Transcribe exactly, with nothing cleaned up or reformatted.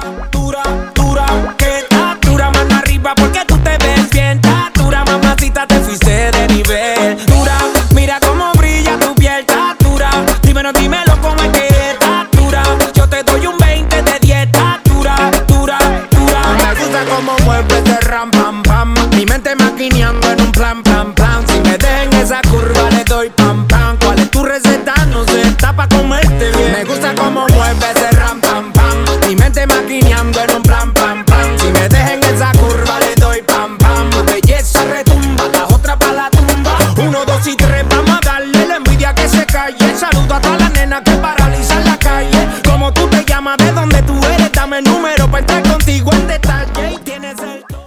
dura, dura, que está dura, mano arriba porque tú te ves bien. Está dura, mamacita, te fuiste de nivel. Dura, mira cómo brilla tu piel. Está dura, dímelo, dímelo cómo es que está dura. Yo te doy un veinte de diez. Está dura, dura, dura. Me gusta cómo mueves ese ram, pam, pam. Mi mente maquineando en un plan, plan, plan. Si me dejen esa curva le doy pam, pam. ¿Cuál es tu receta? No sé, está pa' comerte bien. Me gusta cómo mueves ese ram, pam, pam. Mi mente maquineando